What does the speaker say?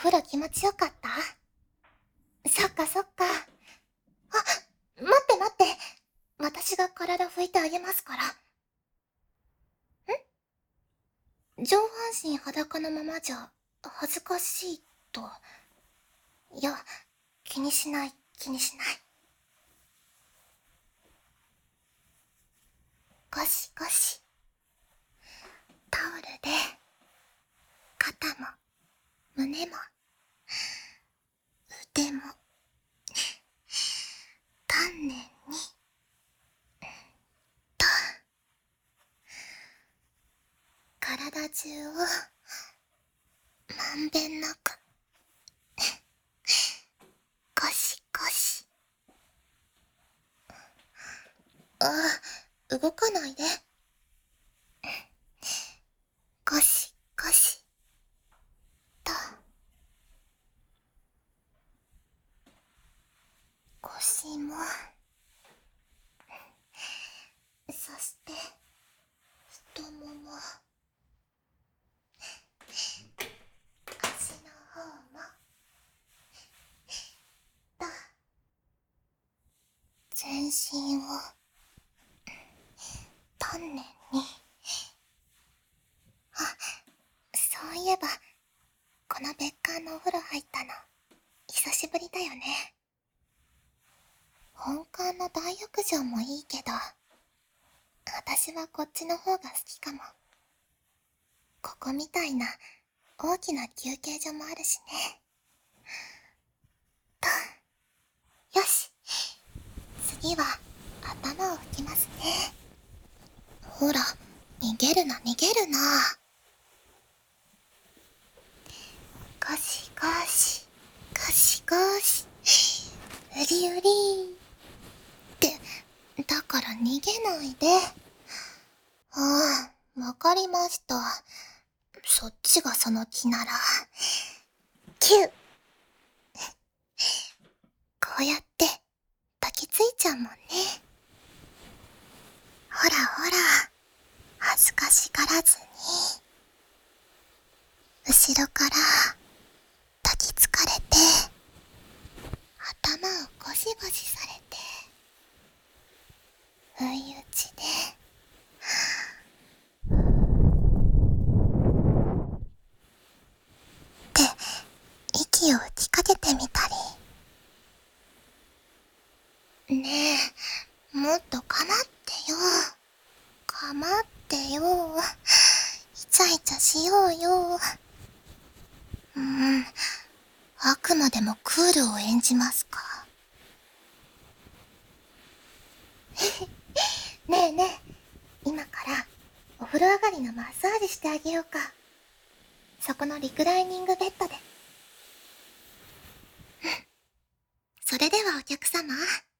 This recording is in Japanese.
風呂気持ちよかった？そっかそっか。あ、待って待って。私が体拭いてあげますから。上半身裸のままじゃ恥ずかしいと。いや、気にしない気にしない。ゴシゴシ。タオルで肩も胸も腕も丹念にと体中をまんべんなくゴシゴシ。動かないで。ゴシゴシと腰も、そして太もも、足の方もと全身を丹念に。そういえばこの別館のお風呂入ったの久しぶりだよね。本館の大浴場もいいけど、私はこっちの方が好きかも。ここみたいな大きな休憩所もあるしね。よし、次は頭を拭きますね。ほら、逃げるな逃げるな。ゴシゴシゴシゴシ、うりうりって、だから逃げないで。ああ、わかりました。そっちがその気なら。キュッ。こうやって抱きついちゃうもんね。ほらほら、恥ずかしがらずに。後ろから抱きつかれて、頭をゴシゴシされて、不意打ちで、って息を吹きかけてみたり。ねえ、もっとかまってよ。かまってよ。イチャイチャしようよ。あくまでもクールを演じますか。ねえねえ、今からお風呂上がりのマッサージしてあげようか。そこのリクライニングベッドで。それではお客様、